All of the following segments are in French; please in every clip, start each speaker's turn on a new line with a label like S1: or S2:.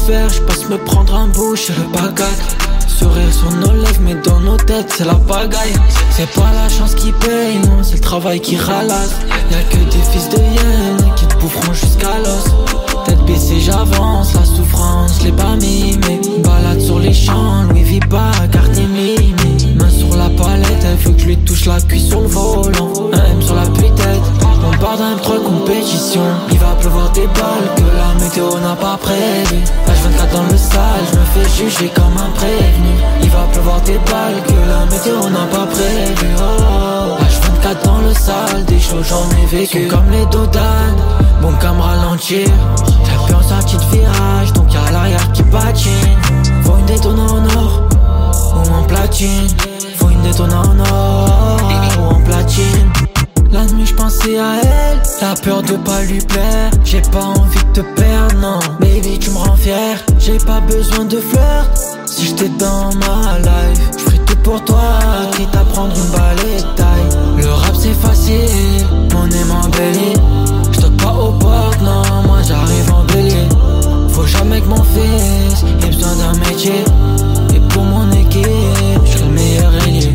S1: faire, je passe me prendre un bout chez le bagad. Sourire sur nos lèvres mais dans nos têtes c'est la pagaille. C'est pas la chance qui paye, non c'est le travail qui ralasse. Y'a que des fils de hyènes qui te boufferont jusqu'à l'os. Tête baissée j'avance, la souffrance je l'ai pas mimé. Balade sur les champs, Louis V pas, carte mimi. Main sur la palette, elle veut que je lui touche la cuisse sur le volant. Un M sur la tête, on part d'un M3 compétition. Il va pleuvoir des balles que la météo n'a pas prévu. H24 dans le sale, je me fais juger comme un prévenu. Il va pleuvoir des balles que la météo n'a pas prévu. Oh. H24 dans le sale, des choses j'en ai vécu. Sont comme les dodanes, bon comme ralentir. J'ai plus en sortie de virage, donc y'a l'arrière qui patine. Faut une détonne en or ou en platine. Faut une détonne en or ou en platine. La nuit j'pensais à elle, la peur de pas lui plaire. J'ai pas envie de te perdre, non. Baby tu me rends fier, j'ai pas besoin de flirt. Si j'étais dans ma life, j'ferais tout pour toi, quitte à prendre une balle et taille. Le rap c'est facile, on aime embellir. J'toque pas aux portes, non, moi j'arrive en bélier. Faut jamais que mon fils ait besoin d'un métier. Et pour mon équipe, j'suis le meilleur ailier.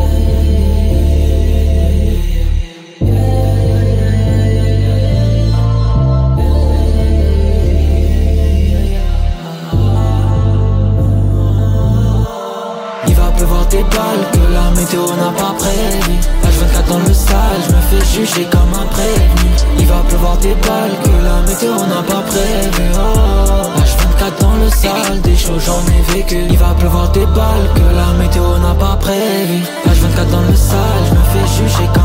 S1: Pleuvoir des balles que la météo n'a pas prévu. H24 dans le sale, je me fais juger comme un prévenu. Il va pleuvoir des balles que la météo n'a pas prévu. Oh. H24 dans le sale, des choses j'en ai vécu. Il va pleuvoir des balles que la météo n'a pas prévu. H24 dans le sale, je me fais juger comme